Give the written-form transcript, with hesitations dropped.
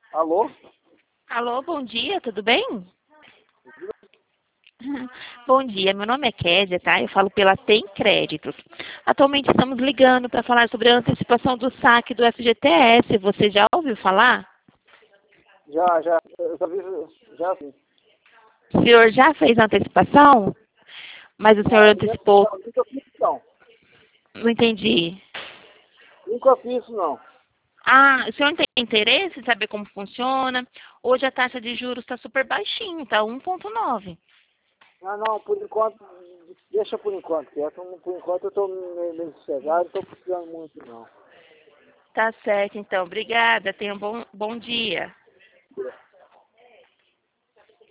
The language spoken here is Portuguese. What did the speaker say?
Alô? Alô, bom dia, tudo bem? Bom dia, meu nome é Kézia, tá? Eu falo pela Tem Créditos. Atualmente estamos ligando para falar sobre a antecipação do saque do FGTS. Você já ouviu falar? Já. Eu já vi, já sim. O senhor já fez a antecipação? Mas o senhor antecipou? Não, nunca fiz isso não. Não entendi. Nunca fiz isso não. Ah, o senhor tem interesse em saber como funciona? Hoje a taxa de juros está super baixinho, tá 1,9. Ah, não, por enquanto, deixa por enquanto, quieto. Por enquanto eu estou meio sossegado, não estou precisando muito não. Tá certo, então. Obrigada. Tenha um bom dia.